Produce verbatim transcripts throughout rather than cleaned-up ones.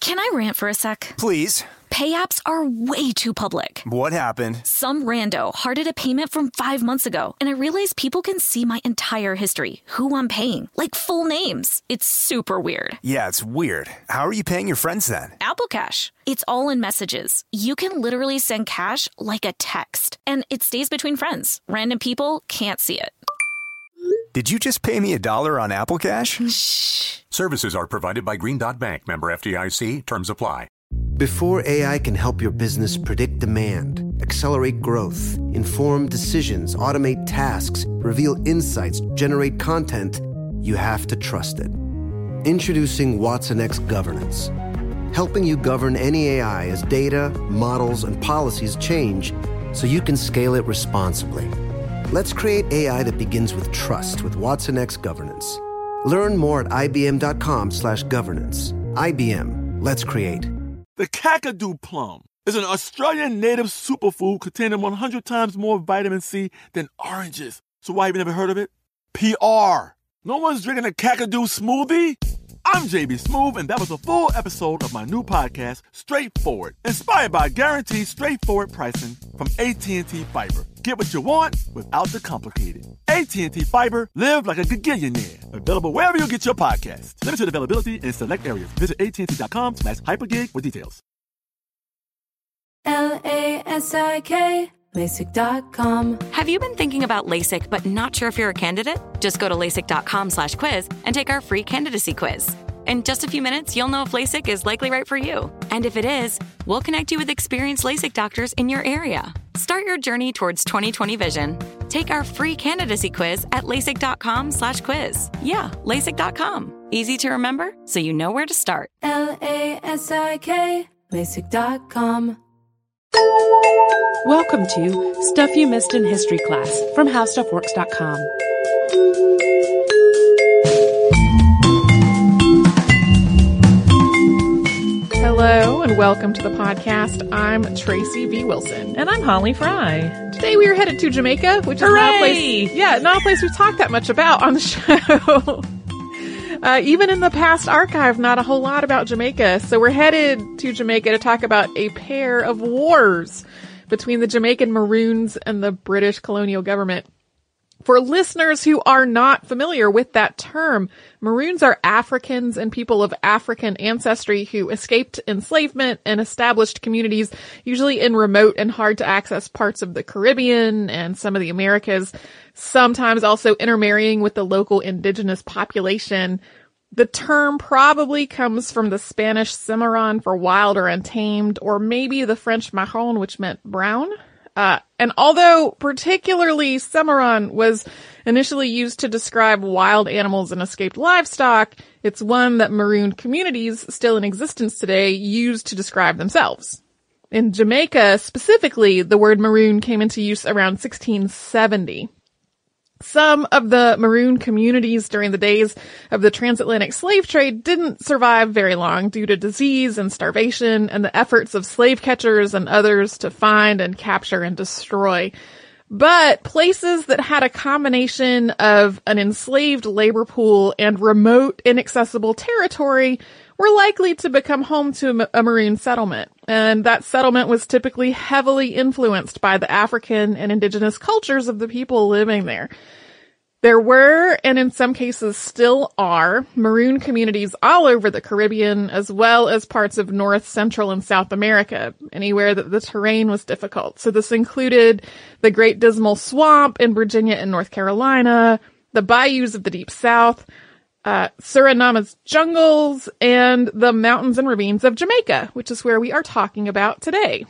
Can I rant for a sec? Please. Pay apps are way too public. What happened? Some rando hearted a payment from five months ago, and I realized people can see my entire history, who I'm paying, like full names. It's super weird. Yeah, it's weird. How are you paying your friends then? Apple Cash. It's all in messages. You can literally send cash like a text, and it stays between friends. Random people can't see it. Did you just pay me a dollar on Apple Cash? Shh. Services are provided by Green Dot Bank. Member F D I C. Terms apply. Before A I can help your business predict demand, accelerate growth, inform decisions, automate tasks, reveal insights, generate content, you have to trust it. Introducing Watson X Governance, helping you govern any A I as data, models, and policies change so you can scale it responsibly. Let's create A I that begins with trust with Watson X Governance. Learn more at ibm.com slash governance. I B M. Let's create. The Kakadu plum is an Australian native superfood containing one hundred times more vitamin C than oranges. So why have you never heard of it? P R. No one's drinking a Kakadu smoothie? I'm J B Smoove, and that was a full episode of my new podcast, Straightforward, inspired by guaranteed straightforward pricing from A T and T Fiber. Get what you want without the complicated. A T and T Fiber, live like a gigillionaire. Available wherever you get your podcasts. Limited availability in select areas. Visit att.com slash hypergig for details. L A S I K, LASIK dot com. Have you been thinking about LASIK but not sure if you're a candidate? Just go to LASIK.com slash quiz and take our free candidacy quiz. In just a few minutes, you'll know if LASIK is likely right for you. And if it is, we'll connect you with experienced LASIK doctors in your area. Start your journey towards twenty twenty vision. Take our free candidacy quiz at LASIK.com slash quiz. Yeah, LASIK dot com. Easy to remember, so you know where to start. L A S I K, LASIK dot com. Welcome to Stuff You Missed in History Class from How Stuff Works dot com. Hello and welcome to the podcast. I'm Tracy V. Wilson. And I'm Holly Fry. Today we are headed to Jamaica, which is Hooray! not a place, yeah, not a place we've talked that much about on the show. Uh, even in the past archive, not a whole lot about Jamaica. So we're headed to Jamaica to talk about a pair of wars between the Jamaican Maroons and the British colonial government. For listeners who are not familiar with that term, Maroons are Africans and people of African ancestry who escaped enslavement and established communities, usually in remote and hard to access parts of the Caribbean and some of the Americas, sometimes also intermarrying with the local indigenous population. The term probably comes from the Spanish cimarron for wild or untamed, or maybe the French marron, which meant brown. Uh, and although particularly cimarron was initially used to describe wild animals and escaped livestock, it's one that maroon communities still in existence today use to describe themselves. In Jamaica specifically, the word maroon came into use around sixteen seventy. Some of the maroon communities during the days of the transatlantic slave trade didn't survive very long due to disease and starvation and the efforts of slave catchers and others to find and capture and destroy. But places that had a combination of an enslaved labor pool and remote, inaccessible territory were likely to become home to a maroon settlement. And that settlement was typically heavily influenced by the African and indigenous cultures of the people living there. There were, and in some cases still are, maroon communities all over the Caribbean, as well as parts of North, Central, and South America, anywhere that the terrain was difficult. So this included the Great Dismal Swamp in Virginia and North Carolina, the bayous of the Deep South, uh, Surinama's jungles, and the mountains and ravines of Jamaica, which is where we are talking about today.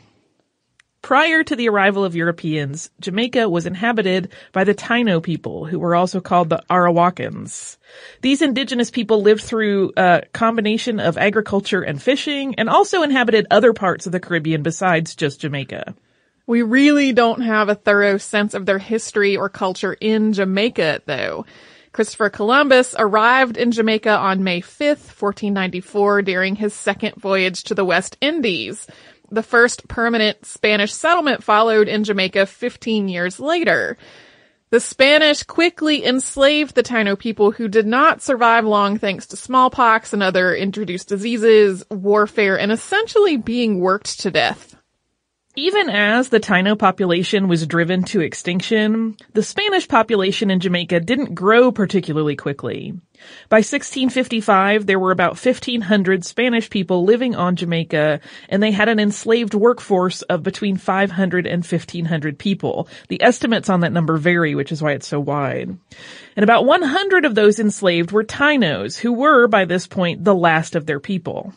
Prior to the arrival of Europeans, Jamaica was inhabited by the Taino people, who were also called the Arawakans. These indigenous people lived through a combination of agriculture and fishing, and also inhabited other parts of the Caribbean besides just Jamaica. We really don't have a thorough sense of their history or culture in Jamaica, though. Christopher Columbus arrived in Jamaica on May fifth, fourteen ninety-four, during his second voyage to the West Indies. The first permanent Spanish settlement followed in Jamaica fifteen years later. The Spanish quickly enslaved the Taino people, who did not survive long thanks to smallpox and other introduced diseases, warfare, and essentially being worked to death. Even as the Taino population was driven to extinction, the Spanish population in Jamaica didn't grow particularly quickly. By sixteen fifty-five, there were about fifteen hundred Spanish people living on Jamaica, and they had an enslaved workforce of between five hundred and fifteen hundred people. The estimates on that number vary, which is why it's so wide. And about one hundred of those enslaved were Tainos, who were, by this point, the last of their people.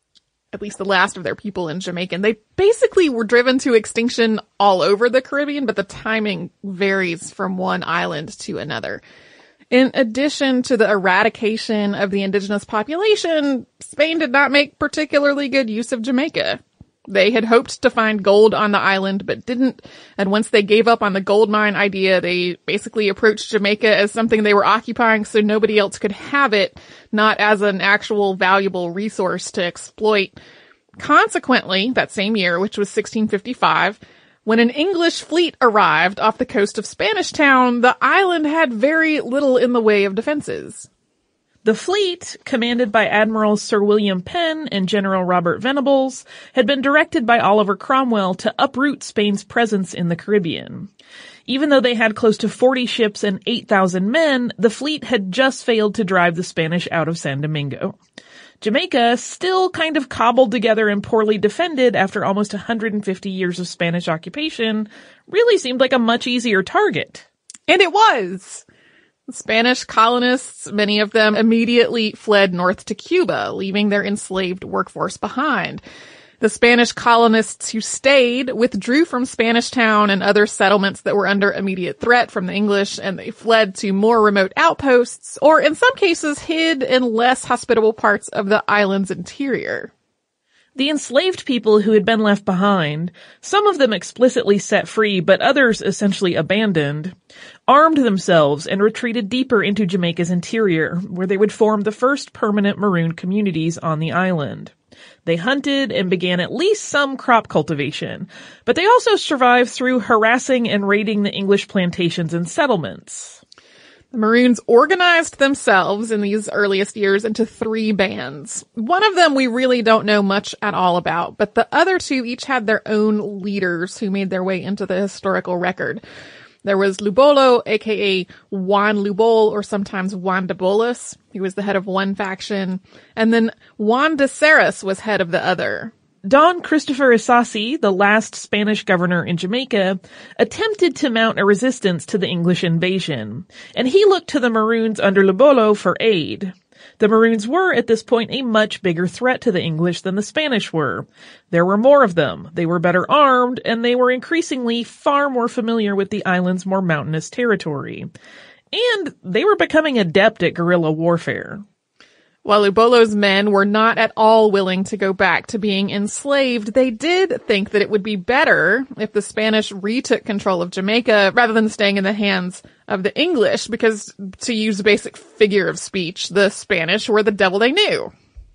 At least the last of their people in Jamaica. And they basically were driven to extinction all over the Caribbean, but the timing varies from one island to another. In addition to the eradication of the indigenous population, Spain did not make particularly good use of Jamaica. They had hoped to find gold on the island, but didn't. And once they gave up on the gold mine idea, they basically approached Jamaica as something they were occupying so nobody else could have it, not as an actual valuable resource to exploit. Consequently, that same year, which was sixteen fifty-five, when an English fleet arrived off the coast of Spanish Town, the island had very little in the way of defenses. The fleet, commanded by Admiral Sir William Penn and General Robert Venables, had been directed by Oliver Cromwell to uproot Spain's presence in the Caribbean. Even though they had close to forty ships and eight thousand men, the fleet had just failed to drive the Spanish out of San Domingo. Jamaica, still kind of cobbled together and poorly defended after almost one hundred fifty years of Spanish occupation, really seemed like a much easier target. And it was! Spanish colonists, many of them, immediately fled north to Cuba, leaving their enslaved workforce behind. The Spanish colonists who stayed withdrew from Spanish Town and other settlements that were under immediate threat from the English, and they fled to more remote outposts, or in some cases hid in less hospitable parts of the island's interior. The enslaved people who had been left behind, some of them explicitly set free, but others essentially abandoned, armed themselves and retreated deeper into Jamaica's interior, where they would form the first permanent maroon communities on the island. They hunted and began at least some crop cultivation, but they also survived through harassing and raiding the English plantations and settlements. The Maroons organized themselves in these earliest years into three bands. One of them we really don't know much at all about, but the other two each had their own leaders who made their way into the historical record. There was Lubolo, aka Juan Lubol, or sometimes Juan de Bolas. He was the head of one faction. And then Juan de Ceres was head of the other. Don Christopher Isasi, the last Spanish governor in Jamaica, attempted to mount a resistance to the English invasion, and he looked to the Maroons under Lubolo for aid. The Maroons were, at this point, a much bigger threat to the English than the Spanish were. There were more of them, they were better armed, and they were increasingly far more familiar with the island's more mountainous territory. And they were becoming adept at guerrilla warfare. While Lubolo's men were not at all willing to go back to being enslaved, they did think that it would be better if the Spanish retook control of Jamaica rather than staying in the hands of the English, because, to use a basic figure of speech, the Spanish were the devil they knew.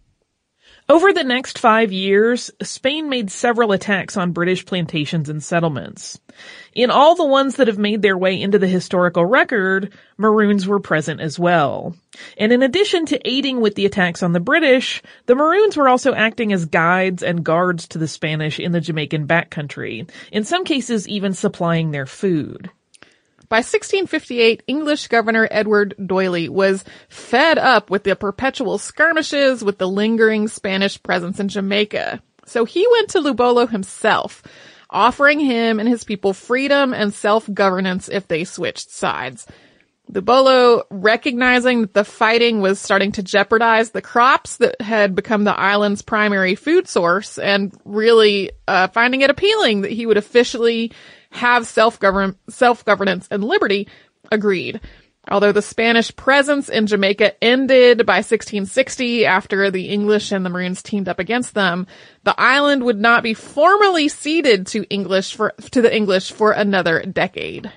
Over the next five years, Spain made several attacks on British plantations and settlements. In all the ones that have made their way into the historical record, Maroons were present as well. And in addition to aiding with the attacks on the British, the Maroons were also acting as guides and guards to the Spanish in the Jamaican backcountry, in some cases even supplying their food. By sixteen fifty-eight, English Governor Edward D'Oyly was fed up with the perpetual skirmishes with the lingering Spanish presence in Jamaica. So he went to Lubolo himself, offering him and his people freedom and self-governance if they switched sides. Lubolo, recognizing that the fighting was starting to jeopardize the crops that had become the island's primary food source, and really uh, finding it appealing that he would officially have self-govern- self-governance and liberty, agreed. Although the Spanish presence in Jamaica ended by sixteen sixty after the English and the Maroons teamed up against them, the island would not be formally ceded to English for, to the English for another decade.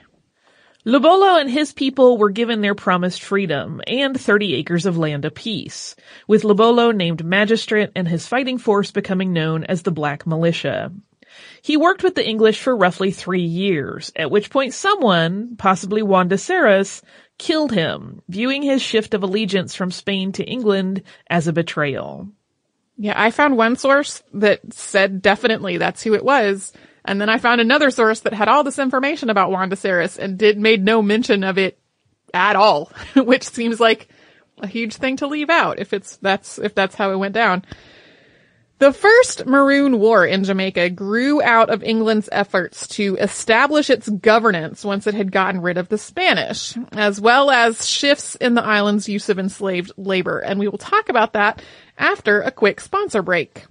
Lubolo and his people were given their promised freedom and thirty acres of land apiece, with Lubolo named magistrate and his fighting force becoming known as the Black Militia. He worked with the English for roughly three years, at which point someone, possibly Juan de Serres, killed him, viewing his shift of allegiance from Spain to England as a betrayal. Yeah, I found one source that said definitely that's who it was. And then I found another source that had all this information about Juan de Serres and did made no mention of it at all, which seems like a huge thing to leave out if it's that's if that's how it went down. The First Maroon War in Jamaica grew out of England's efforts to establish its governance once it had gotten rid of the Spanish, as well as shifts in the island's use of enslaved labor. And we will talk about that after a quick sponsor break.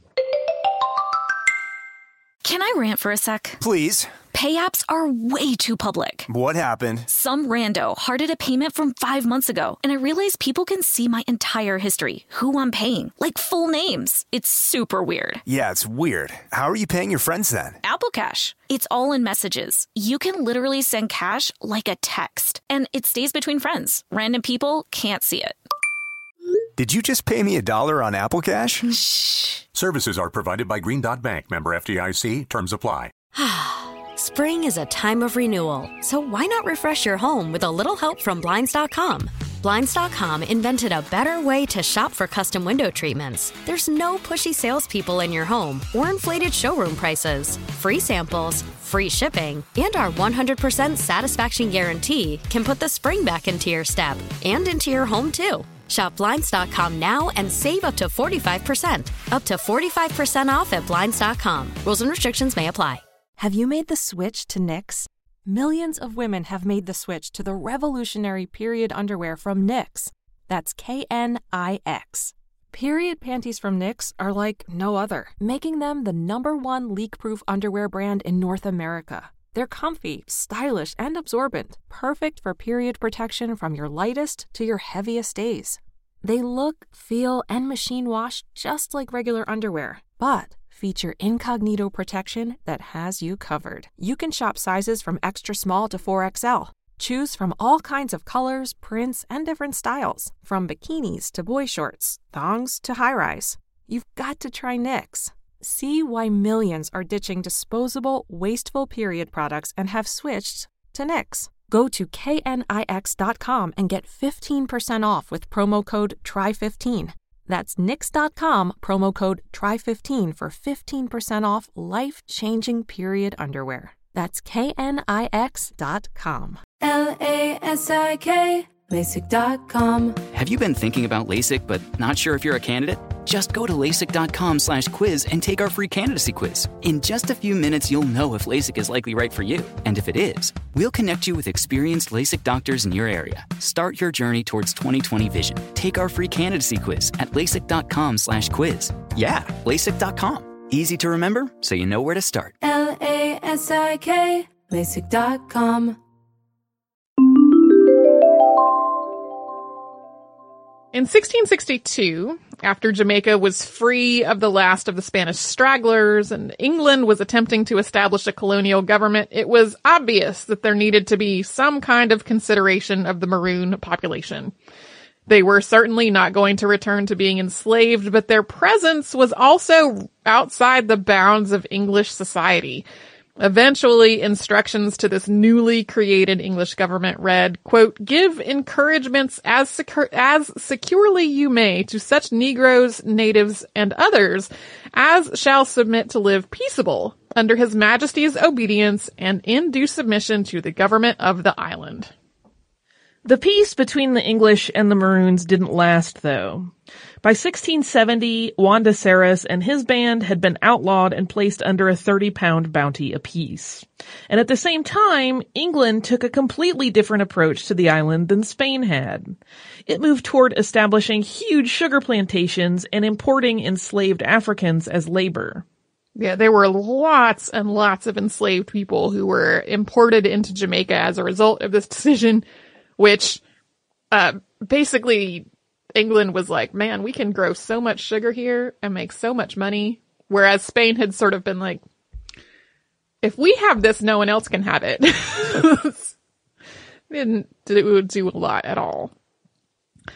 Can I rant for a sec? Please. Pay apps are way too public. What happened? Some rando hearted a payment from five months ago, and I realized people can see my entire history, who I'm paying, like full names. It's super weird. Yeah, it's weird. How are you paying your friends then? Apple Cash. It's all in messages. You can literally send cash like a text, and it stays between friends. Random people can't see it. Did you just pay me a dollar on Apple Cash? Shh. Services are provided by Green Dot Bank, member F D I C. Terms apply. Spring is a time of renewal, so why not refresh your home with a little help from Blinds dot com? Blinds dot com invented a better way to shop for custom window treatments. There's no pushy salespeople in your home or inflated showroom prices. Free samples, free shipping, and our one hundred percent satisfaction guarantee can put the spring back into your step and into your home, too. Shop Blinds dot com now and save up to forty-five percent. Up to forty-five percent off at Blinds dot com. Rules and restrictions may apply. Have you made the switch to Knix? Millions of women have made the switch to the revolutionary period underwear from Knix. That's K N I X. Period panties from Knix are like no other, making them the number one leak-proof underwear brand in North America. They're comfy, stylish, and absorbent, perfect for period protection from your lightest to your heaviest days. They look, feel, and machine wash just like regular underwear, but feature incognito protection that has you covered. You can shop sizes from extra small to four X L. Choose from all kinds of colors, prints, and different styles, from bikinis to boy shorts, thongs to high-rise. You've got to try Knix. See why millions are ditching disposable, wasteful period products and have switched to Knix. Go to K N I X dot com and get fifteen percent off with promo code try fifteen. That's Knix dot com, promo code try fifteen for fifteen percent off life-changing period underwear. That's K N I X dot com. L A S I K, LASIK dot com. Have you been thinking about LASIK but not sure if you're a candidate? Just go to LASIK dot com slash quiz and take our free candidacy quiz. In just a few minutes, you'll know if LASIK is likely right for you. And if it is, we'll connect you with experienced LASIK doctors in your area. Start your journey towards twenty twenty vision. Take our free candidacy quiz at LASIK dot com slash quiz. Yeah, LASIK dot com. Easy to remember, so you know where to start. L A S I K, LASIK dot com. In sixteen sixty-two, after Jamaica was free of the last of the Spanish stragglers and England was attempting to establish a colonial government, it was obvious that there needed to be some kind of consideration of the Maroon population. They were certainly not going to return to being enslaved, but their presence was also outside the bounds of English society. Eventually, instructions to this newly created English government read, quote, "Give encouragements as secure, as securely you may to such Negroes, natives, and others as shall submit to live peaceable under His Majesty's obedience and in due submission to the government of the island." The peace between the English and the Maroons didn't last, though. By sixteen seventy, Juan de Serres and his band had been outlawed and placed under a thirty-pound bounty apiece. And at the same time, England took a completely different approach to the island than Spain had. It moved toward establishing huge sugar plantations and importing enslaved Africans as labor. Yeah, there were lots and lots of enslaved people who were imported into Jamaica as a result of this decision, which uh basically England was like, man, we can grow so much sugar here and make so much money. Whereas Spain had sort of been like, if we have this, no one else can have it. Didn't do, do a lot at all.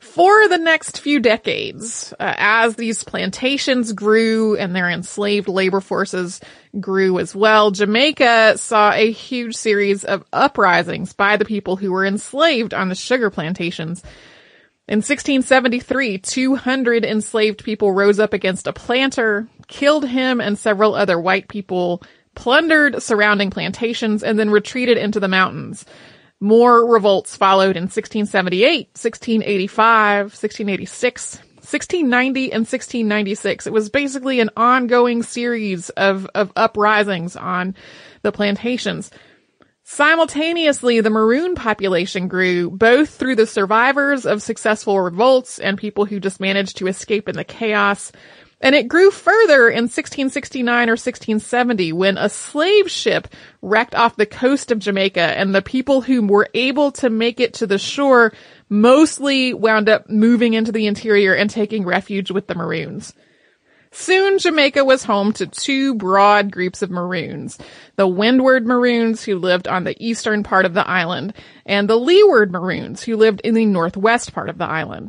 For the next few decades, uh, as these plantations grew and their enslaved labor forces grew as well, Jamaica saw a huge series of uprisings by the people who were enslaved on the sugar plantations. In sixteen seventy-three, two hundred enslaved people rose up against a planter, killed him and several other white people, plundered surrounding plantations, and then retreated into the mountains. More revolts followed in sixteen seventy-eight, sixteen eighty-five, sixteen eighty-six, sixteen ninety, and sixteen ninety-six. It was basically an ongoing series of, of uprisings on the plantations. Simultaneously, the Maroon population grew, both through the survivors of successful revolts and people who just managed to escape in the chaos. And it grew further in sixteen sixty-nine or sixteen seventy when a slave ship wrecked off the coast of Jamaica, and the people who were able to make it to the shore mostly wound up moving into the interior and taking refuge with the Maroons. Soon, Jamaica was home to two broad groups of Maroons, the Windward Maroons, who lived on the eastern part of the island, and the Leeward Maroons, who lived in the northwest part of the island.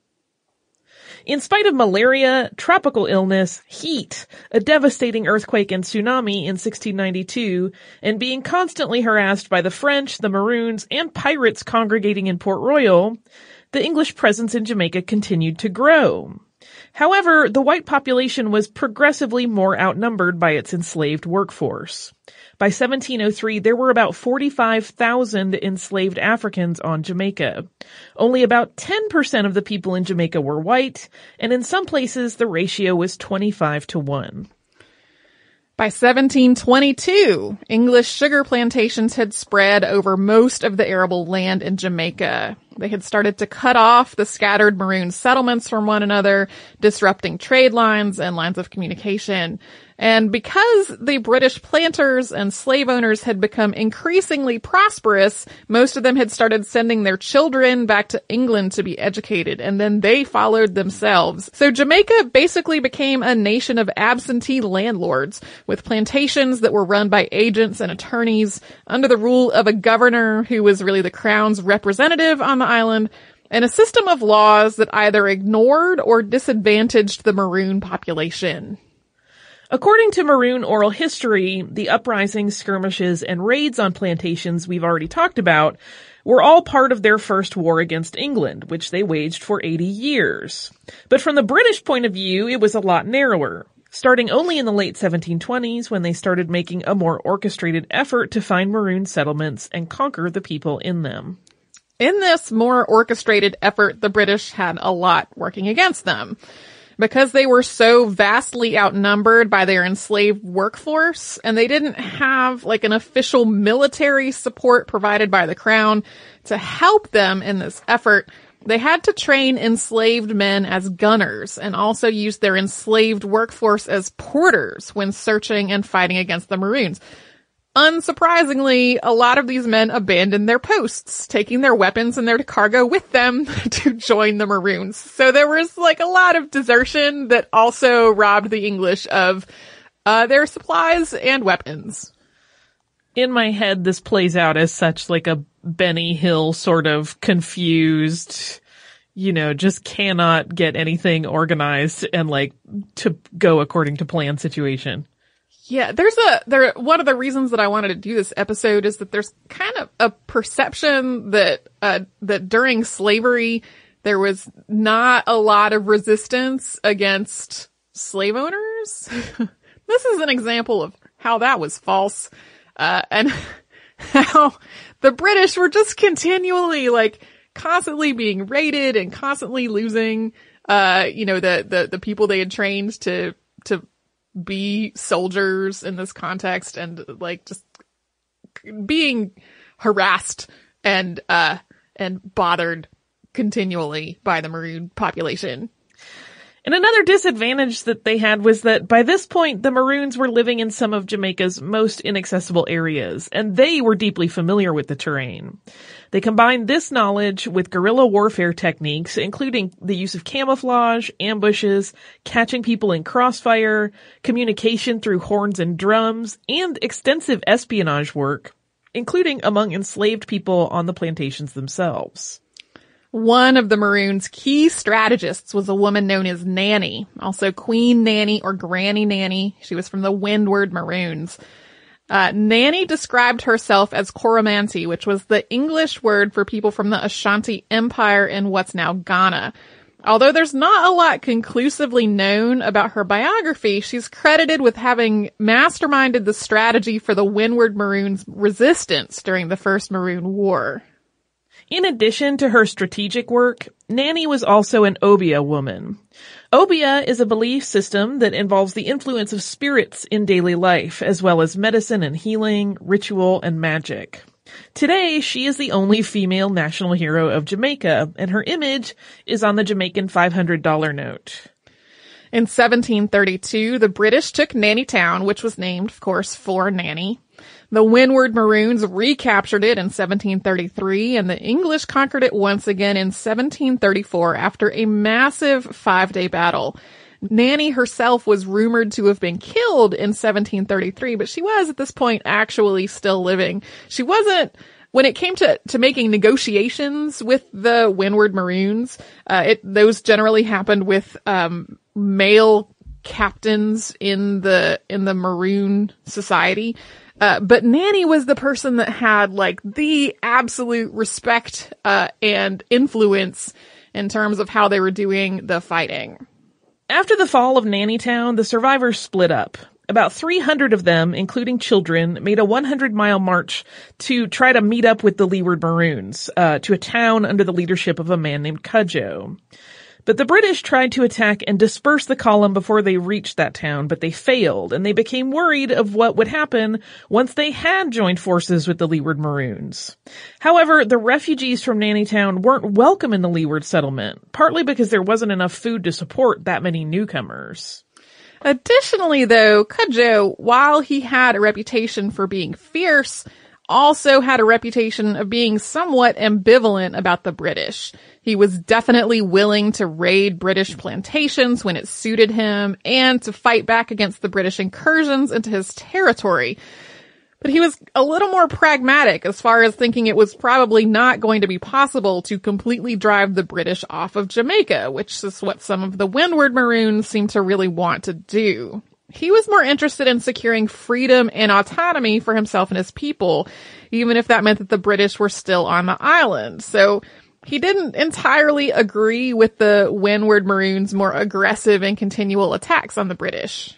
In spite of malaria, tropical illness, heat, a devastating earthquake and tsunami in sixteen ninety-two, and being constantly harassed by the French, the Maroons, and pirates congregating in Port Royal, the English presence in Jamaica continued to grow. However, the white population was progressively more outnumbered by its enslaved workforce. By seventeen oh three, there were about forty-five thousand enslaved Africans on Jamaica. Only about ten percent of the people in Jamaica were white, and in some places the ratio was twenty-five to one. By seventeen twenty-two, English sugar plantations had spread over most of the arable land in Jamaica. They had started to cut off the scattered Maroon settlements from one another, disrupting trade lines and lines of communication. And because the British planters and slave owners had become increasingly prosperous, most of them had started sending their children back to England to be educated, and then they followed themselves. So Jamaica basically became a nation of absentee landlords, with plantations that were run by agents and attorneys under the rule of a governor who was really the crown's representative on the island, and a system of laws that either ignored or disadvantaged the Maroon population. According to Maroon oral history, the uprisings, skirmishes, and raids on plantations we've already talked about were all part of their first war against England, which they waged for eighty years. But from the British point of view, it was a lot narrower, starting only in the late seventeen twenties when they started making a more orchestrated effort to find Maroon settlements and conquer the people in them. In this more orchestrated effort, the British had a lot working against them. Because they were so vastly outnumbered by their enslaved workforce, and they didn't have like an official military support provided by the crown to help them in this effort, they had to train enslaved men as gunners and also use their enslaved workforce as porters when searching and fighting against the Maroons. Unsurprisingly, a lot of these men abandoned their posts, taking their weapons and their cargo with them to join the Maroons. So there was like a lot of desertion that also robbed the English of uh their supplies and weapons. In my head, this plays out as such like a Benny Hill sort of confused, you know, just cannot get anything organized and like to go according to plan situation. Yeah, there's a, there, one of the reasons that I wanted to do this episode is that there's kind of a perception that, uh, that during slavery, there was not a lot of resistance against slave owners. This is an example of how that was false, uh, and how the British were just continually, like, constantly being raided and constantly losing, uh, you know, the, the, the people they had trained to, to, be soldiers in this context, and like just being harassed and uh and bothered continually by the Maroon population. And another disadvantage that they had was that by this point, the Maroons were living in some of Jamaica's most inaccessible areas, and they were deeply familiar with the terrain. They combined this knowledge with guerrilla warfare techniques, including the use of camouflage, ambushes, catching people in crossfire, communication through horns and drums, and extensive espionage work, including among enslaved people on the plantations themselves. One of the Maroons' key strategists was a woman known as Nanny, also Queen Nanny or Granny Nanny. She was from the Windward Maroons. Uh, Nanny described herself as Coromantee, which was the English word for people from the Ashanti Empire in what's now Ghana. Although there's not a lot conclusively known about her biography, she's credited with having masterminded the strategy for the Windward Maroons' resistance during the First Maroon War. In addition to her strategic work, Nanny was also an Obeah woman. Obeah is a belief system that involves the influence of spirits in daily life, as well as medicine and healing, ritual, and magic. Today, she is the only female national hero of Jamaica, and her image is on the Jamaican five hundred dollar note. In seventeen thirty-two, the British took Nanny Town, which was named, of course, for Nanny. The Windward Maroons recaptured it in seventeen thirty-three, and the English conquered it once again in seventeen thirty-four after a massive five-day battle. Nanny herself was rumored to have been killed in seventeen thirty-three, but she was at this point actually still living. She wasn't, when it came to, to making negotiations with the Windward Maroons, uh, it, those generally happened with, um, male captains in the, in the Maroon society. Uh, but Nanny was the person that had like the absolute respect, uh, and influence in terms of how they were doing the fighting. After the fall of Nanny Town, the survivors split up. About three hundred of them, including children, made a one hundred mile march to try to meet up with the Leeward Maroons, uh, to a town under the leadership of a man named Cudjoe. But the British tried to attack and disperse the column before they reached that town, but they failed, and they became worried of what would happen once they had joined forces with the Leeward Maroons. However, the refugees from Nanny Town weren't welcome in the Leeward settlement, partly because there wasn't enough food to support that many newcomers. Additionally, though, Cudjoe, while he had a reputation for being fierce, also had a reputation of being somewhat ambivalent about the British. He was definitely willing to raid British plantations when it suited him and to fight back against the British incursions into his territory. But he was a little more pragmatic as far as thinking it was probably not going to be possible to completely drive the British off of Jamaica, which is what some of the Windward Maroons seem to really want to do. He was more interested in securing freedom and autonomy for himself and his people, even if that meant that the British were still on the island. So he didn't entirely agree with the Windward Maroons' more aggressive and continual attacks on the British.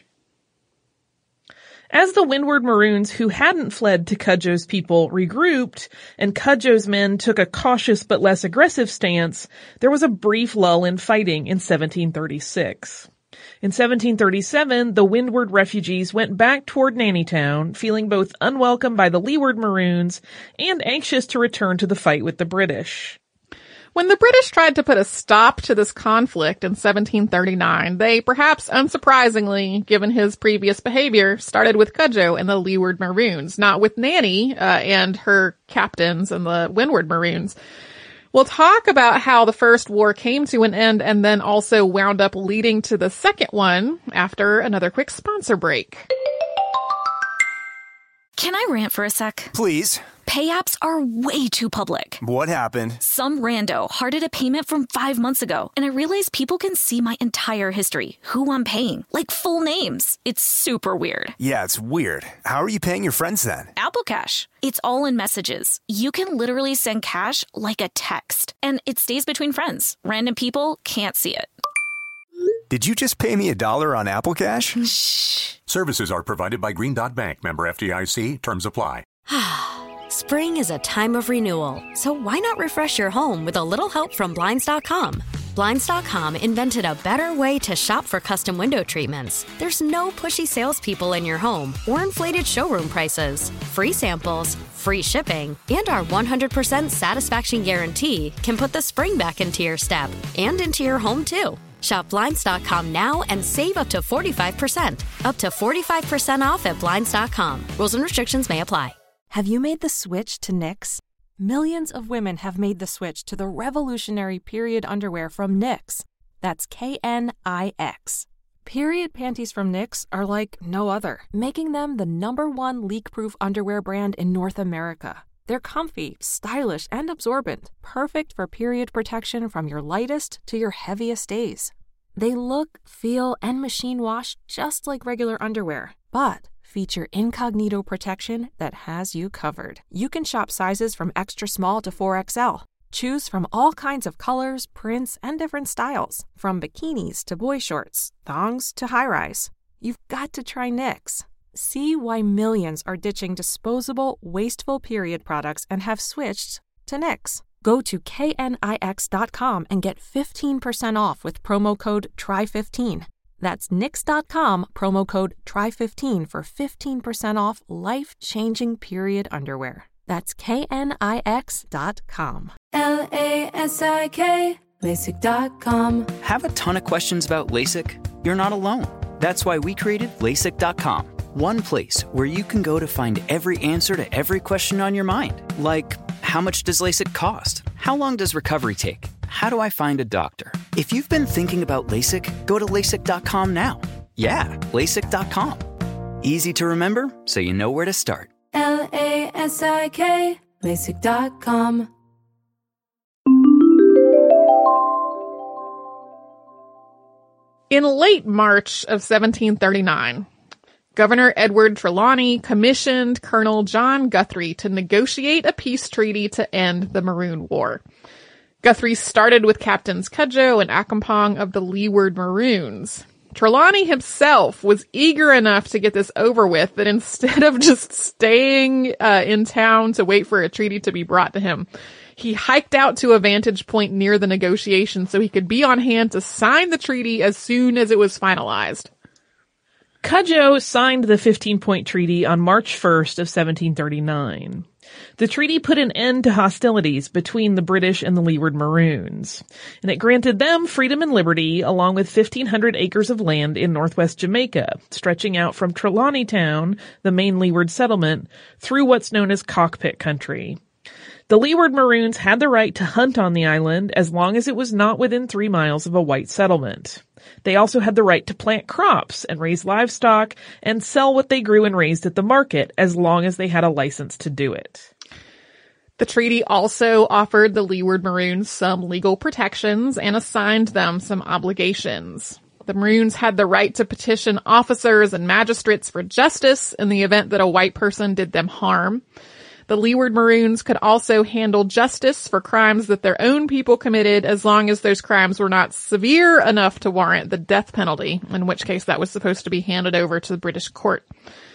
As the Windward Maroons, who hadn't fled to Cudjoe's people, regrouped, and Cudjoe's men took a cautious but less aggressive stance, there was a brief lull in fighting in seventeen thirty-six. In seventeen thirty-seven, the Windward refugees went back toward Nanny Town, feeling both unwelcome by the Leeward Maroons and anxious to return to the fight with the British. When the British tried to put a stop to this conflict in seventeen thirty-nine, they, perhaps unsurprisingly, given his previous behavior, started with Cudjoe and the Leeward Maroons, not with Nanny uh, and her captains and the Windward Maroons. We'll talk about how the first war came to an end and then also wound up leading to the second one after another quick sponsor break. Can I rant for a sec? Please. Pay apps are way too public. What happened? Some rando hearted a payment from five months ago, and I realized people can see my entire history, who I'm paying, like full names. It's super weird. Yeah, it's weird. How are you paying your friends then? Apple Cash. It's all in messages. You can literally send cash like a text, and it stays between friends. Random people can't see it. Did you just pay me a dollar on Apple Cash? Shh. Services are provided by Green Dot Bank, member F D I C. Terms apply. Spring is a time of renewal, so why not refresh your home with a little help from Blinds dot com? Blinds dot com invented a better way to shop for custom window treatments. There's no pushy salespeople in your home or inflated showroom prices. Free samples, free shipping, and our one hundred percent satisfaction guarantee can put the spring back into your step and into your home, too. Shop Blinds dot com now and save up to forty-five percent. Up to forty-five percent off at Blinds dot com. Rules and restrictions may apply. Have you made the switch to Knix? Millions of women have made the switch to the revolutionary period underwear from Knix. That's K N I X. Period panties from Knix are like no other, making them the number one leak-proof underwear brand in North America. They're comfy, stylish, and absorbent, perfect for period protection from your lightest to your heaviest days. They look, feel, and machine wash just like regular underwear, but feature incognito protection that has you covered. You can shop sizes from extra small to four X L. Choose from all kinds of colors, prints, and different styles, from bikinis to boy shorts, thongs to high-rise. You've got to try Knix. See why millions are ditching disposable, wasteful period products and have switched to Knix. Go to K N I X dot com and get fifteen percent off with promo code T R Y fifteen. That's Knix dot com, promo code T R Y fifteen for fifteen percent off life-changing period underwear. That's K N I X dot com. L A S I K, LASIK dot com. Have a ton of questions about LASIK? You're not alone. That's why we created LASIK dot com. One place where you can go to find every answer to every question on your mind. Like, how much does LASIK cost? How long does recovery take? How do I find a doctor? If you've been thinking about LASIK, go to LASIK dot com now. Yeah, LASIK dot com. Easy to remember, so you know where to start. L A S I K, LASIK dot com. In late March of seventeen thirty-nine, Governor Edward Trelawney commissioned Colonel John Guthrie to negotiate a peace treaty to end the Maroon War. Guthrie started with Captains Cudjoe and Accompong of the Leeward Maroons. Trelawney himself was eager enough to get this over with that instead of just staying uh, in town to wait for a treaty to be brought to him, he hiked out to a vantage point near the negotiation so he could be on hand to sign the treaty as soon as it was finalized. Cudjoe signed the fifteen-point treaty on March first of seventeen thirty-nine. The treaty put an end to hostilities between the British and the Leeward Maroons, and it granted them freedom and liberty along with fifteen hundred acres of land in northwest Jamaica, stretching out from Trelawney Town, the main Leeward settlement, through what's known as Cockpit Country. The Leeward Maroons had the right to hunt on the island as long as it was not within three miles of a white settlement. They also had the right to plant crops and raise livestock and sell what they grew and raised at the market as long as they had a license to do it. The treaty also offered the Leeward Maroons some legal protections and assigned them some obligations. The Maroons had the right to petition officers and magistrates for justice in the event that a white person did them harm. The Leeward Maroons could also handle justice for crimes that their own people committed as long as those crimes were not severe enough to warrant the death penalty, in which case that was supposed to be handed over to the British court.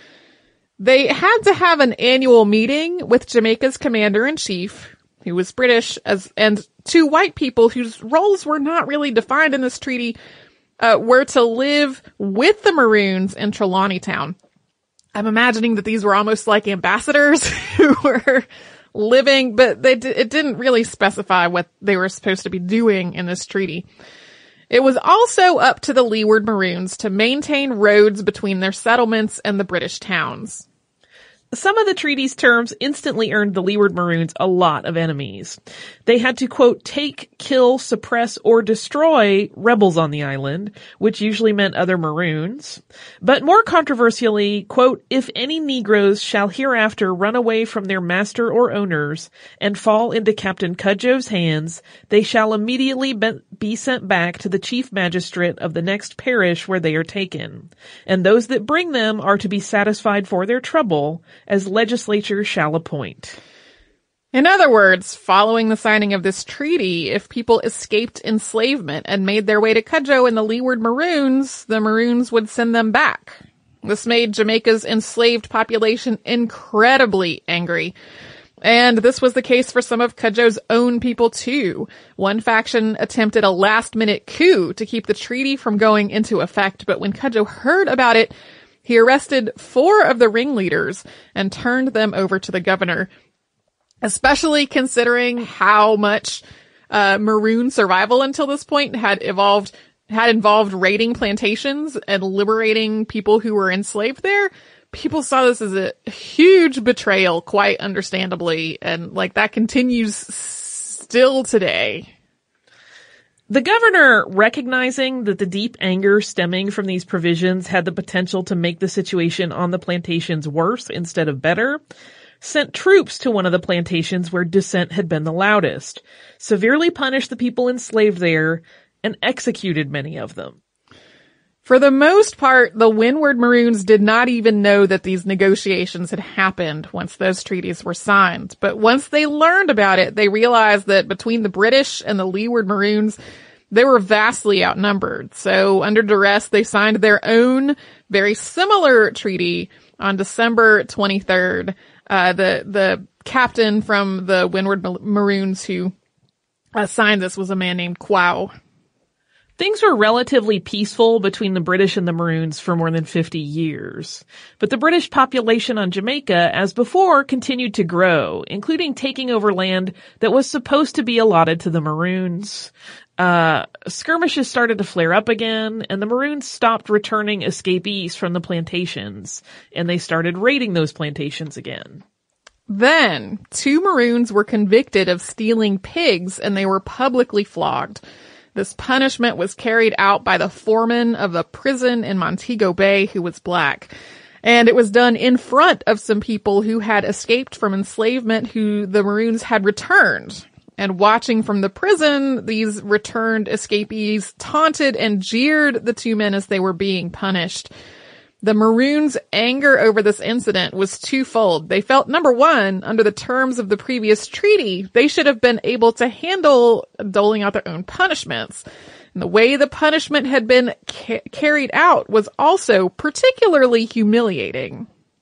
They had to have an annual meeting with Jamaica's commander-in-chief, who was British, as and two white people whose roles were not really defined in this treaty, uh, were to live with the Maroons in Trelawney Town. I'm imagining that these were almost like ambassadors who were living, but they d- it didn't really specify what they were supposed to be doing in this treaty. It was also up to the Leeward Maroons to maintain roads between their settlements and the British towns. Some of the treaty's terms instantly earned the Leeward Maroons a lot of enemies. They had to, quote, take, kill, suppress, or destroy rebels on the island, which usually meant other Maroons. But more controversially, quote, if any Negroes shall hereafter run away from their master or owners and fall into Captain Cudjoe's hands, they shall immediately be sent back to the chief magistrate of the next parish where they are taken. And those that bring them are to be satisfied for their trouble, as legislature shall appoint. In other words, following the signing of this treaty, if people escaped enslavement and made their way to Cudjoe and the Leeward Maroons, the Maroons would send them back. This made Jamaica's enslaved population incredibly angry. And this was the case for some of Cudjoe's own people too. One faction attempted a last-minute coup to keep the treaty from going into effect, but when Cudjoe heard about it, he arrested four of the ringleaders and turned them over to the governor, especially considering how much uh Maroon survival until this point had evolved, had involved raiding plantations and liberating people who were enslaved there. People saw this as a huge betrayal, quite understandably, and like that continues still today. The governor, recognizing that the deep anger stemming from these provisions had the potential to make the situation on the plantations worse instead of better, sent troops to one of the plantations where dissent had been the loudest, severely punished the people enslaved there, and executed many of them. For the most part, the Windward Maroons did not even know that these negotiations had happened once those treaties were signed. But once they learned about it, they realized that between the British and the Leeward Maroons, they were vastly outnumbered. So under duress, they signed their own very similar treaty on December twenty-third. Uh, the, the captain from the Windward Maroons who uh, signed this was a man named Quao. Things were relatively peaceful between the British and the Maroons for more than fifty years. But the British population on Jamaica, as before, continued to grow, including taking over land that was supposed to be allotted to the Maroons. Uh, skirmishes started to flare up again, and the Maroons stopped returning escapees from the plantations, and they started raiding those plantations again. Then, two Maroons were convicted of stealing pigs, and they were publicly flogged. This punishment was carried out by the foreman of a prison in Montego Bay who was black. And it was done in front of some people who had escaped from enslavement who the Maroons had returned. And watching from the prison, these returned escapees taunted and jeered the two men as they were being punished. The Maroons' anger over this incident was twofold. They felt, number one, under the terms of the previous treaty, they should have been able to handle doling out their own punishments. And the way the punishment had been ca- carried out was also particularly humiliating.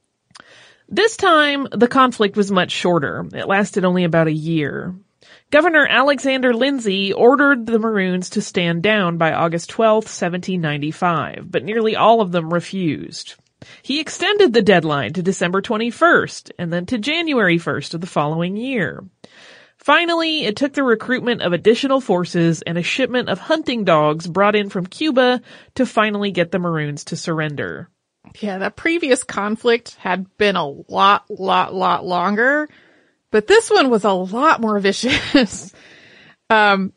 This time, the conflict was much shorter. It lasted only about a year. Governor Alexander Lindsay ordered the Maroons to stand down by August twelfth, seventeen ninety-five, but nearly all of them refused. He extended the deadline to December twenty-first and then to January first of the following year. Finally, it took the recruitment of additional forces and a shipment of hunting dogs brought in from Cuba to finally get the Maroons to surrender. Yeah, that previous conflict had been a lot, lot, lot longer. But this one was a lot more vicious. um,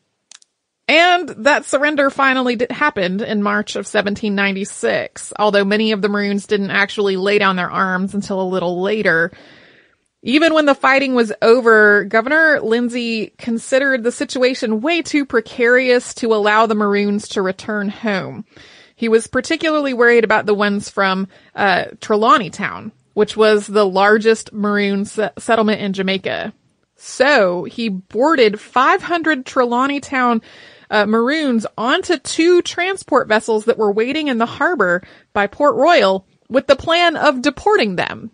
and that surrender finally did, happened in March of seventeen ninety-six, although many of the Maroons didn't actually lay down their arms until a little later. Even when the fighting was over, Governor Lindsay considered the situation way too precarious to allow the Maroons to return home. He was particularly worried about the ones from uh, Trelawney Town, which was the largest Maroon se- settlement in Jamaica. So he boarded five hundred Trelawney Town uh, Maroons onto two transport vessels that were waiting in the harbor by Port Royal with the plan of deporting them.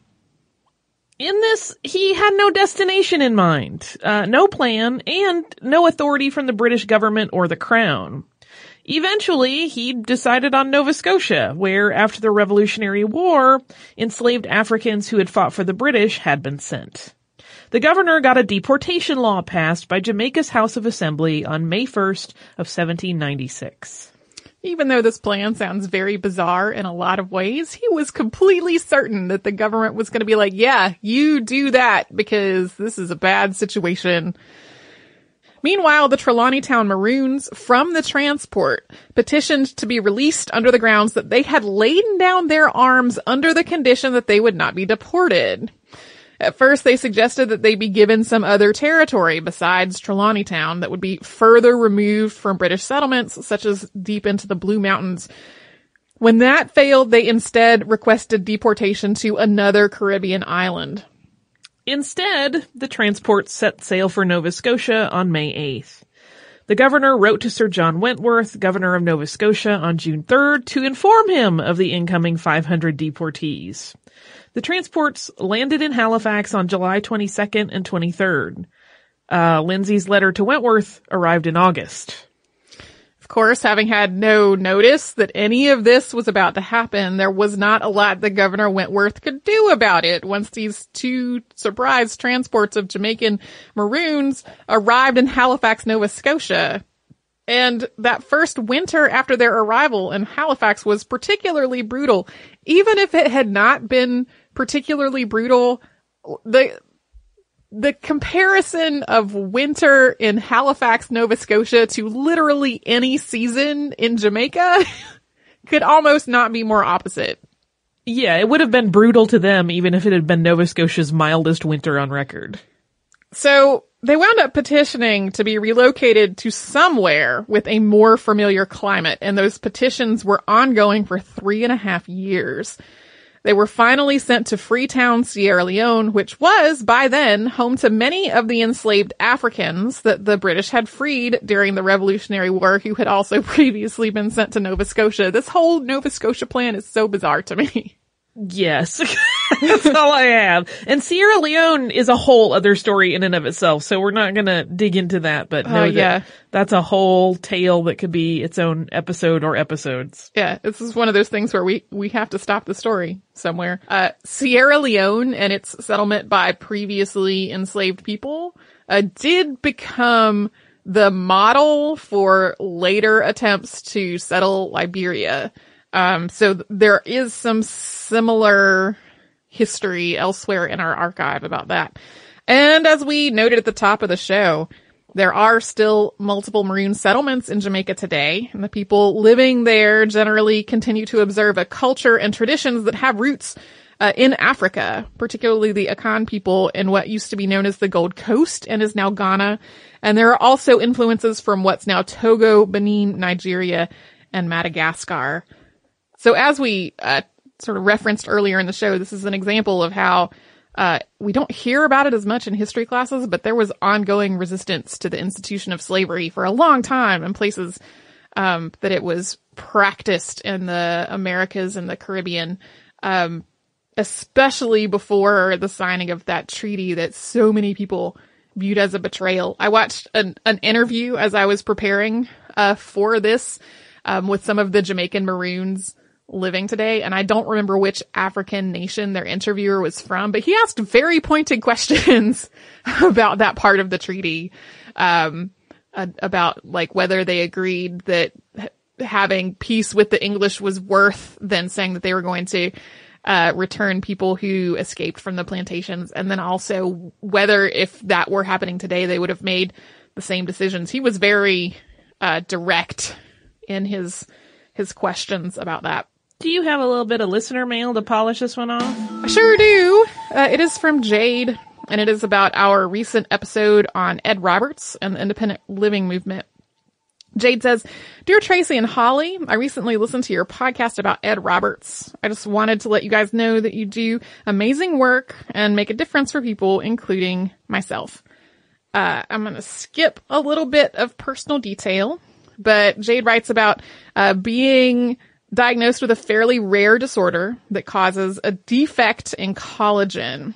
In this, he had no destination in mind, uh, no plan, and no authority from the British government or the Crown. Eventually, he decided on Nova Scotia, where, after the Revolutionary War, enslaved Africans who had fought for the British had been sent. The governor got a deportation law passed by Jamaica's House of Assembly on May first of seventeen ninety-six. Even though this plan sounds very bizarre in a lot of ways, he was completely certain that the government was going to be like, yeah, you do that because this is a bad situation. Meanwhile, the Trelawney Town Maroons from the transport petitioned to be released under the grounds that they had laid down their arms under the condition that they would not be deported. At first, they suggested that they be given some other territory besides Trelawney Town that would be further removed from British settlements, such as deep into the Blue Mountains. When that failed, they instead requested deportation to another Caribbean island. Instead, the transport set sail for Nova Scotia on May eighth. The governor wrote to Sir John Wentworth, governor of Nova Scotia, on June third to inform him of the incoming five hundred deportees. The transports landed in Halifax on July twenty-second and twenty-third. Uh, Lindsay's letter to Wentworth arrived in August. Of course, having had no notice that any of this was about to happen, there was not a lot that Governor Wentworth could do about it once these two surprise transports of Jamaican Maroons arrived in Halifax, Nova Scotia. And that first winter after their arrival in Halifax was particularly brutal. Even if it had not been particularly brutal, the the comparison of winter in Halifax, Nova Scotia to literally any season in Jamaica could almost not be more opposite. Yeah, it would have been brutal to them even if it had been Nova Scotia's mildest winter on record. So they wound up petitioning to be relocated to somewhere with a more familiar climate, and those petitions were ongoing for three and a half years. They were finally sent to Freetown, Sierra Leone, which was, by then, home to many of the enslaved Africans that the British had freed during the Revolutionary War, who had also previously been sent to Nova Scotia. This whole Nova Scotia plan is so bizarre to me. Yes. That's all I have. And Sierra Leone is a whole other story in and of itself, so we're not gonna dig into that, but know uh, yeah. that that's a whole tale that could be its own episode or episodes. Yeah, this is one of those things where we, we have to stop the story somewhere. Uh, Sierra Leone and its settlement by previously enslaved people, uh, did become the model for later attempts to settle Liberia. Um, so th- there is some similar history elsewhere in our archive about that. And as we noted at the top of the show, there are still multiple maroon settlements in Jamaica today, and the people living there generally continue to observe a culture and traditions that have roots uh, in Africa, particularly the Akan people in what used to be known as the Gold Coast and is now Ghana. And there are also influences from what's now Togo, Benin, Nigeria, and Madagascar. So as we uh, sort of referenced earlier in the show, this is an example of how uh we don't hear about it as much in history classes, but there was ongoing resistance to the institution of slavery for a long time in places um that it was practiced in the Americas and the Caribbean, um especially before the signing of that treaty that so many people viewed as a betrayal. I watched an, an interview as I was preparing uh for this um with some of the Jamaican Maroons living today, and I don't remember which African nation their interviewer was from, but he asked very pointed questions about that part of the treaty, um, uh, about like whether they agreed that h- having peace with the English was worth than saying that they were going to uh, return people who escaped from the plantations, and then also whether if that were happening today, they would have made the same decisions. He was very uh, direct in his his questions about that. Do you have a little bit of listener mail to polish this one off? I sure do. Uh, it is from Jade, and it is about our recent episode on Ed Roberts and the independent living movement. Jade says, Dear Tracy and Holly, I recently listened to your podcast about Ed Roberts. I just wanted to let you guys know that you do amazing work and make a difference for people, including myself. Uh, I'm going to skip a little bit of personal detail, but Jade writes about uh, being diagnosed with a fairly rare disorder that causes a defect in collagen.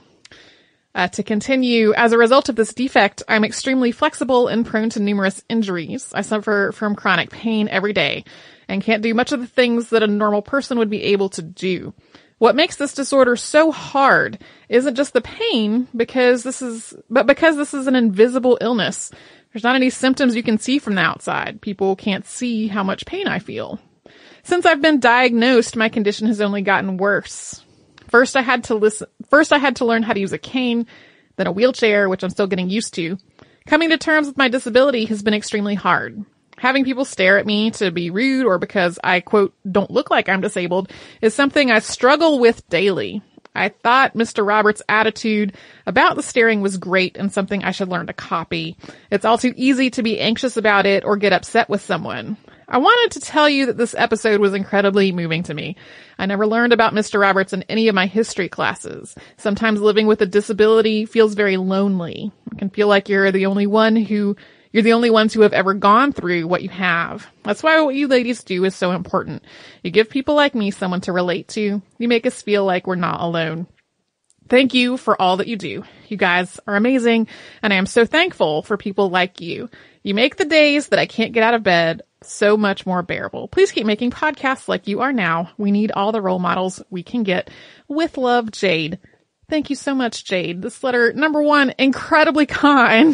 Uh, to continue, as a result of this defect, I'm extremely flexible and prone to numerous injuries. I suffer from chronic pain every day and can't do much of the things that a normal person would be able to do. What makes this disorder so hard isn't just the pain, because this is, but because this is an invisible illness. There's not any symptoms you can see from the outside. People can't see how much pain I feel. Since I've been diagnosed, my condition has only gotten worse. First, I had to listen, first I had to learn how to use a cane, then a wheelchair, which I'm still getting used to. Coming to terms with my disability has been extremely hard. Having people stare at me to be rude or because I, quote, don't look like I'm disabled is something I struggle with daily. I thought Mister Roberts' attitude about the staring was great and something I should learn to copy. It's all too easy to be anxious about it or get upset with someone. I wanted to tell you that this episode was incredibly moving to me. I never learned about Mister Roberts in any of my history classes. Sometimes living with a disability feels very lonely. It can feel like you're the only one who, you're the only ones who have ever gone through what you have. That's why what you ladies do is so important. You give people like me someone to relate to. You make us feel like we're not alone. Thank you for all that you do. You guys are amazing, and I am so thankful for people like you. You make the days that I can't get out of bed so much more bearable. Please keep making podcasts like you are now. We need all the role models we can get. With love, Jade. Thank you so much, Jade. This letter, number one, incredibly kind,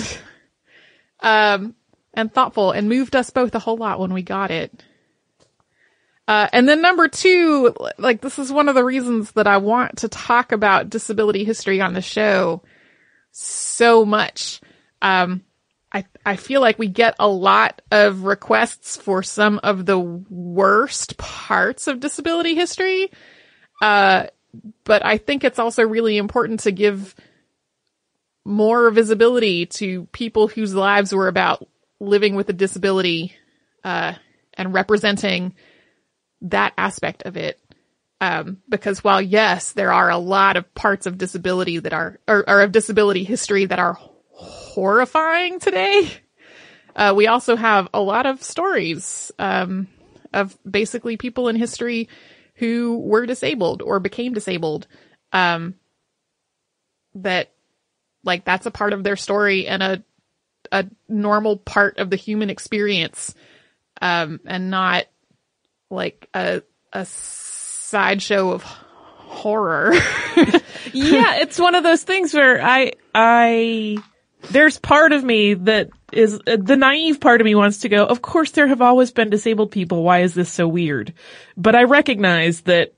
um, and thoughtful, and moved us both a whole lot when we got it. Uh, and then number two, like, this is one of the reasons that I want to talk about disability history on the show so much. Um, I, I feel like we get a lot of requests for some of the worst parts of disability history. Uh, but I think it's also really important to give more visibility to people whose lives were about living with a disability, uh, and representing that aspect of it. Um, because while yes, there are a lot of parts of disability that are, or, or of disability history that are horrifying today, uh, we also have a lot of stories, um, of basically people in history who were disabled or became disabled, um, that, like, that's a part of their story and a, a normal part of the human experience, um, and not like a, a sideshow of horror. Yeah, it's one of those things where I, I, there's part of me that is, uh, the naive part of me wants to go, of course there have always been disabled people. Why is this so weird? But I recognize that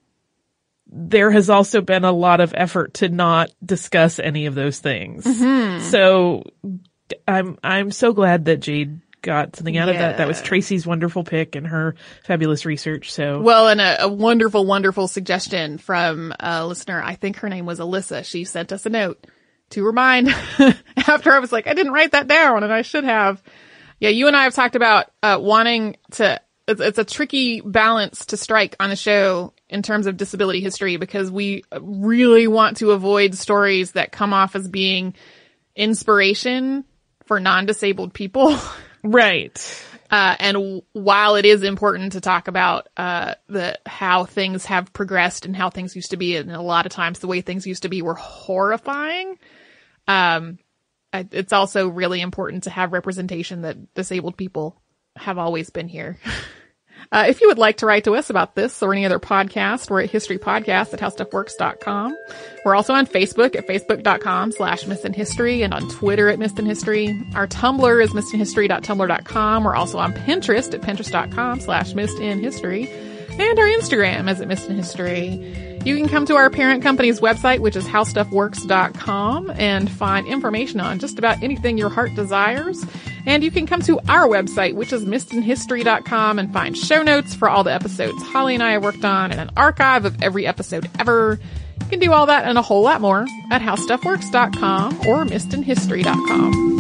there has also been a lot of effort to not discuss any of those things. Mm-hmm. So I'm, I'm so glad that Jade got something out yeah. of that. That was Tracy's wonderful pick and her fabulous research. So well, and a, a wonderful, wonderful suggestion from a listener. I think her name was Alyssa. She sent us a note to remind after I was like, I didn't write that down and I should have. Yeah. You and I have talked about, uh, wanting to, it's, it's a tricky balance to strike on a show in terms of disability history, because we really want to avoid stories that come off as being inspiration for non-disabled people. Right. Uh, and w- while it is important to talk about, uh, the, how things have progressed and how things used to be, and a lot of times the way things used to be were horrifying, um, I, it's also really important to have representation that disabled people have always been here. Uh, if you would like to write to us about this or any other podcast, we're at historypodcast at howstuffworks dot com. We're also on Facebook at facebook.com slash Missed in History and on Twitter at Missed in History. Our Tumblr is missed in history dot tumblr dot com. We're also on Pinterest at pinterest.com slash Missed in History. And our Instagram is at Missed in History. You can come to our parent company's website, which is how stuff works dot com, and find information on just about anything your heart desires. And you can come to our website, which is missed in history dot com, and find show notes for all the episodes Holly and I have worked on and an archive of every episode ever. You can do all that and a whole lot more at how stuff works dot com or missed in history dot com.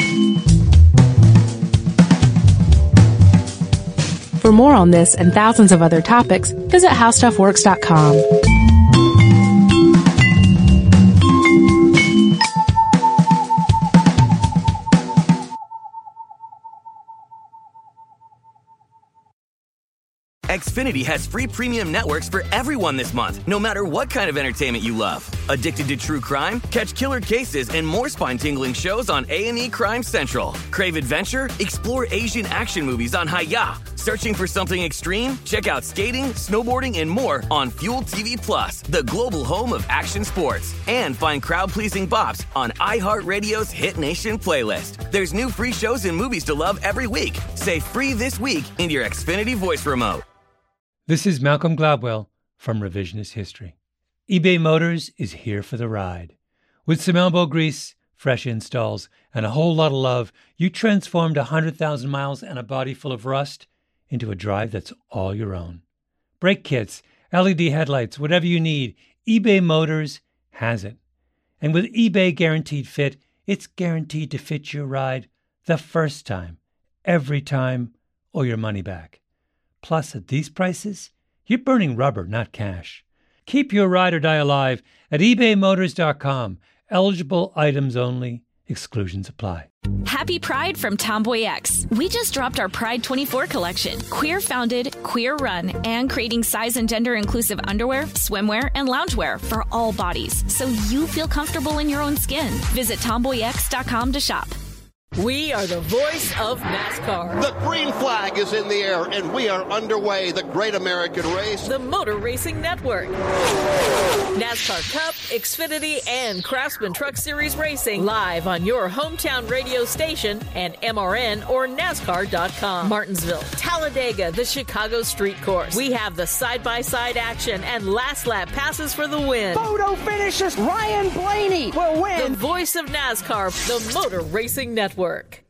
For more on this and thousands of other topics, visit how stuff works dot com. Xfinity has free premium networks for everyone this month, no matter what kind of entertainment you love. Addicted to true crime? Catch killer cases and more spine-tingling shows on A and E Crime Central. Crave adventure? Explore Asian action movies on Hi-Ya. Searching for something extreme? Check out skating, snowboarding, and more on Fuel T V Plus, the global home of action sports. And find crowd-pleasing bops on iHeartRadio's Hit Nation playlist. There's new free shows and movies to love every week. Say free this week in your Xfinity voice remote. This is Malcolm Gladwell from Revisionist History. eBay Motors is here for the ride. With some elbow grease, fresh installs, and a whole lot of love, you transformed one hundred thousand miles and a body full of rust into a drive that's all your own. Brake kits, L E D headlights, whatever you need, eBay Motors has it. And with eBay Guaranteed Fit, it's guaranteed to fit your ride the first time, every time, or your money back. Plus, at these prices, you're burning rubber, not cash. Keep your ride or die alive at ebay motors dot com. Eligible items only. Exclusions apply. Happy Pride from Tomboy X. We just dropped our Pride twenty-four collection. Queer founded, queer run, and creating size and gender inclusive underwear, swimwear, and loungewear for all bodies, so you feel comfortable in your own skin. Visit tomboy x dot com to shop. We are the voice of NASCAR. The green flag is in the air, and we are underway. The great American race. The Motor Racing Network. NASCAR Cup, Xfinity, and Craftsman Truck Series Racing live on your hometown radio station and M R N or NASCAR dot com. Martinsville, Talladega, the Chicago Street Course. We have the side-by-side action and last lap passes for the win. Photo finishes. Ryan Blaney will win. The voice of NASCAR, the Motor Racing Network.